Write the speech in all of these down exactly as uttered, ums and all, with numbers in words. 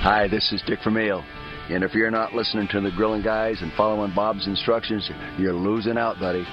Hi, this is Dick Vermeil. And if you're not listening to the Grilling Guys and following Bob's instructions, you're losing out, buddy.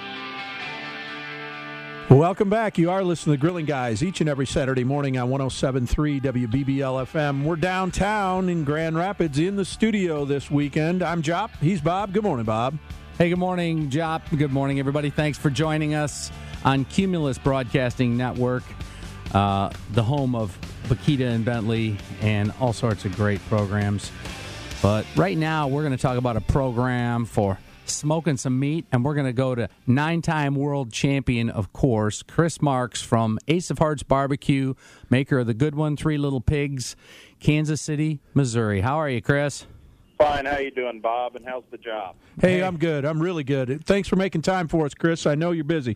Welcome back. You are listening to the Grilling Guys each and every Saturday morning on one oh seven point three W B B L F M. We're downtown in Grand Rapids in the studio this weekend. I'm Jop. He's Bob. Good morning, Bob. Hey, good morning, Jop. Good morning, everybody. Thanks for joining us on Cumulus Broadcasting Network, uh, the home of Bakita and Bentley and all sorts of great programs. But right now, we're going to talk about a program for smoking some meat, and we're going to go to nine-time world champion, of course, Chris Marks from Ace of Hearts Barbecue, maker of the good one, Three Little Pigs, Kansas City, Missouri. How are you, Chris? Fine. How you doing, Bob, and how's the job? Hey, I'm good. I'm really good. Thanks for making time for us, Chris. I know you're busy.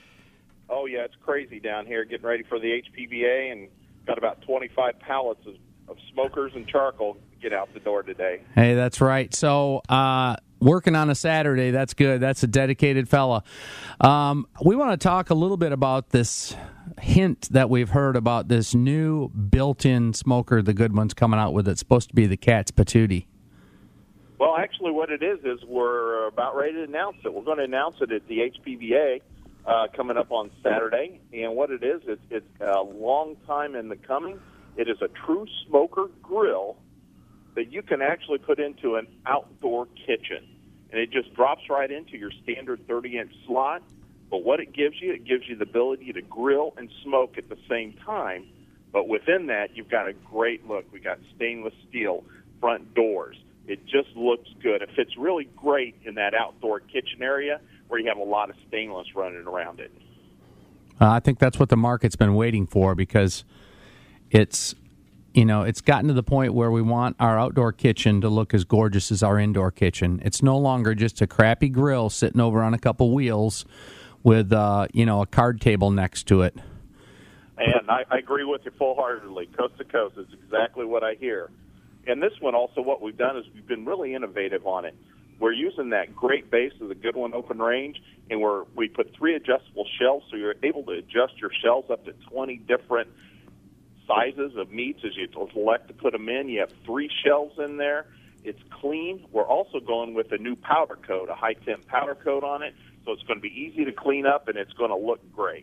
Oh, yeah, it's crazy down here getting ready for the H P B A, and got about twenty-five pallets of, of smokers and charcoal to get out the door today. Hey, that's right. So, uh, working on a Saturday, that's good. That's a dedicated fella. Um, we want to talk a little bit about this hint that we've heard about this new built-in smoker the good one's coming out with. It's supposed to be the Cat's Patootie. Well, actually what it is is we're about ready to announce it. We're going to announce it at the H P B A uh, coming up on Saturday. And what it is, it's, it's a long time in the coming. It is a true smoker grill that you can actually put into an outdoor kitchen. And it just drops right into your standard thirty-inch slot. But what it gives you, it gives you the ability to grill and smoke at the same time. But within that, you've got a great look. We got stainless steel front doors. It just looks good. It fits really great in that outdoor kitchen area where you have a lot of stainless running around it. Uh, I think that's what the market's been waiting for, because it's, you know, it's gotten to the point where we want our outdoor kitchen to look as gorgeous as our indoor kitchen. It's no longer just a crappy grill sitting over on a couple wheels with, uh, you know, a card table next to it. And I, I agree with you full-heartedly. Coast to coast is exactly what I hear. And this one also, what we've done is we've been really innovative on it. We're using that great base of the Good One open range, and we're, we put three adjustable shelves, so you're able to adjust your shelves up to twenty different sizes of meats as you select to put them in. You have three shelves in there. It's clean. We're also going with a new powder coat, a high-temp powder coat on it, so it's going to be easy to clean up, and it's going to look great.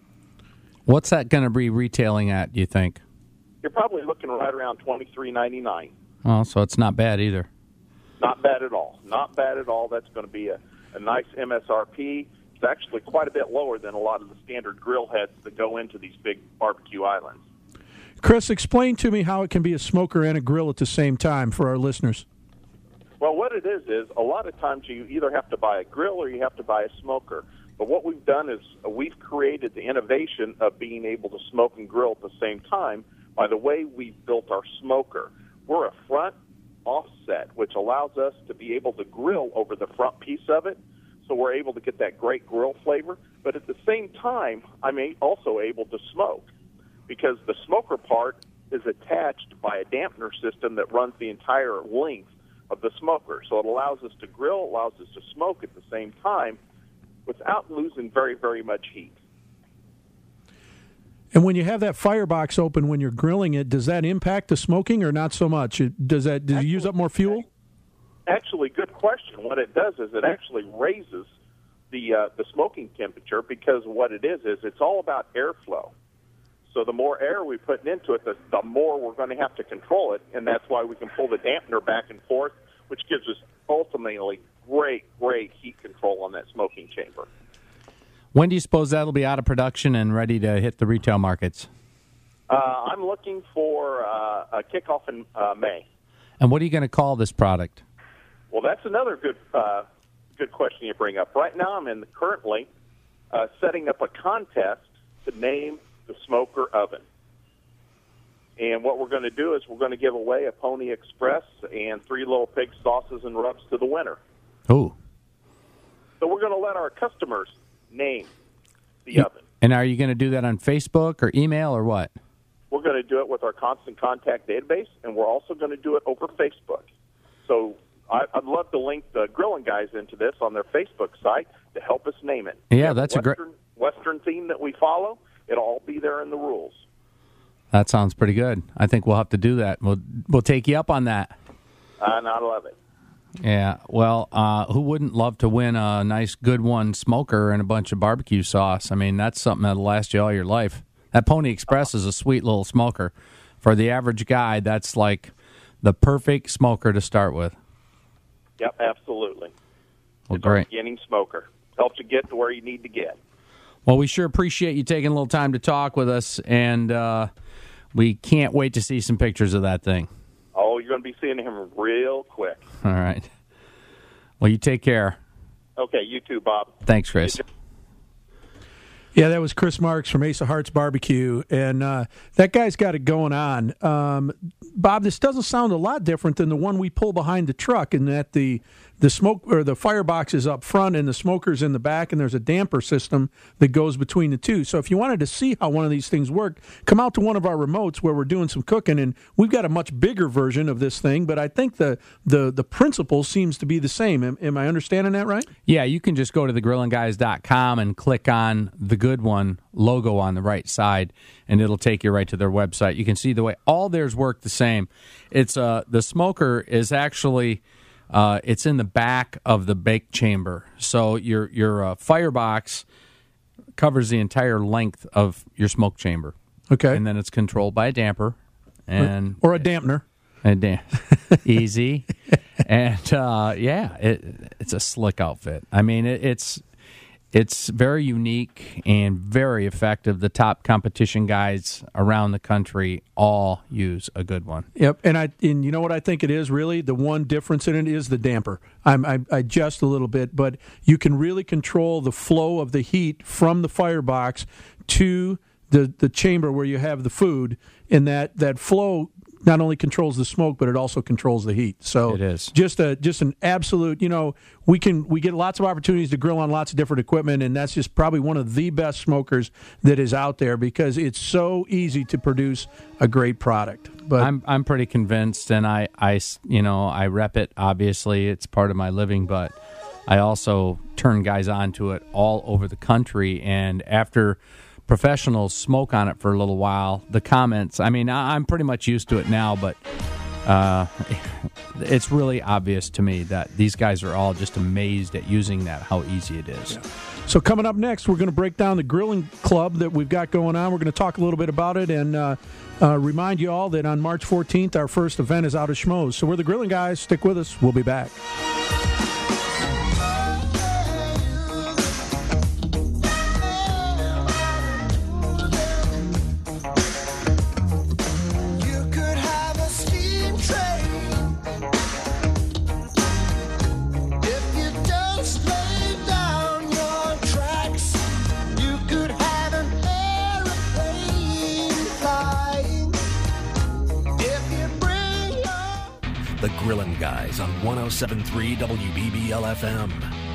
What's that going to be retailing at, do you think? You're probably looking right around twenty-three ninety-nine. Oh, so it's not bad either. Not bad at all. Not bad at all. That's going to be a, a nice M S R P. It's actually quite a bit lower than a lot of the standard grill heads that go into these big barbecue islands. Chris, explain to me how it can be a smoker and a grill at the same time for our listeners. Well, what it is is a lot of times you either have to buy a grill or you have to buy a smoker. But what we've done is we've created the innovation of being able to smoke and grill at the same time by the way we've built our smoker. We're a front offset, which allows us to be able to grill over the front piece of it, so we're able to get that great grill flavor. But at the same time, I'm also able to smoke, because the smoker part is attached by a dampener system that runs the entire length of the smoker. So it allows us to grill, allows us to smoke at the same time without losing very, very much heat. And when you have that firebox open when you're grilling it, does that impact the smoking or not so much? It, does that does actually, it use up more fuel? Actually, good question. What it does is it actually raises the uh, the smoking temperature, because what it is is it's all about airflow. So the more air we put into it, the, the more we're going to have to control it, and that's why we can pull the dampener back and forth, which gives us ultimately great, great heat control on that smoking chamber. When do you suppose that'll be out of production and ready to hit the retail markets? Uh, I'm looking for uh, a kickoff in uh, May. And what are you going to call this product? Well, that's another good uh, good question you bring up. Right now I'm in the, currently uh, setting up a contest to name the smoker oven. And what we're going to do is we're going to give away a Pony Express and Three Little Pig sauces and rubs to the winner. Oh. So we're going to let our customers name the you, oven. And are you going to do that on Facebook or email or what? We're going to do it with our Constant Contact database, and we're also going to do it over Facebook. So I, I'd love to link the Grilling Guys into this on their Facebook site to help us name it. Yeah, that's Western, a great Western theme that we follow. It'll all be there in the rules. That sounds pretty good. I think we'll have to do that. We'll we'll take you up on that. And I love it. Yeah. Well, uh, who wouldn't love to win a nice Good One smoker and a bunch of barbecue sauce? I mean, that's something that'll last you all your life. That Pony Express is a sweet little smoker. For the average guy, that's like the perfect smoker to start with. Yep, absolutely. Well, it's great. A beginning smoker. Helps you get to where you need to get. Well, we sure appreciate you taking a little time to talk with us, and uh, we can't wait to see some pictures of that thing. Oh, you're going to be seeing him real quick. All right. Well, you take care. Okay, you too, Bob. Thanks, Chris. Yeah, that was Chris Marks from Ace of Hearts Barbecue, and uh, that guy's got it going on. Um, Bob, this doesn't sound a lot different than the one we pull behind the truck, in that the the smoke or the firebox is up front and the smoker's in the back, and there's a damper system that goes between the two. So if you wanted to see how one of these things work, come out to one of our remotes where we're doing some cooking, and we've got a much bigger version of this thing, but I think the the, the principle seems to be the same. Am, am I understanding that right? Yeah, you can just go to the grilling guys dot com and click on the Good One logo on the right side, and it'll take you right to their website. You can see the way all theirs work the same. It's uh, the smoker is actually uh, it's in the back of the bake chamber, so your your uh, firebox covers the entire length of your smoke chamber. Okay, and then it's controlled by a damper and or a dampener. And damn, easy, and uh, yeah, it, it's a slick outfit. I mean, it, it's. It's very unique and very effective. The top competition guys around the country all use a Good One. Yep, and I and you know what I think it is really? The one difference in it is the damper. I'm, I, I just a little bit, but you can really control the flow of the heat from the firebox to the, the chamber where you have the food, and that, that flow not only controls the smoke, but it also controls the heat. So it is just a just an absolute. You know, we can we get lots of opportunities to grill on lots of different equipment, and that's just probably one of the best smokers that is out there because it's so easy to produce a great product. But I'm I'm pretty convinced, and I, I you know I rep it. Obviously, it's part of my living, but I also turn guys onto it all over the country, and after professionals smoke on it for a little while, the comments, I mean, I'm pretty much used to it now, but uh, it's really obvious to me that these guys are all just amazed at using that, how easy it is. Yeah. So coming up next, we're going to break down the grilling club that we've got going on. We're going to talk a little bit about it and uh, uh, remind you all that on March fourteenth, our first event is out of Schmoes. So we're the Grilling Guys. Stick with us. We'll be back. The Grillin' Guys on one oh seven point three W B B L F M.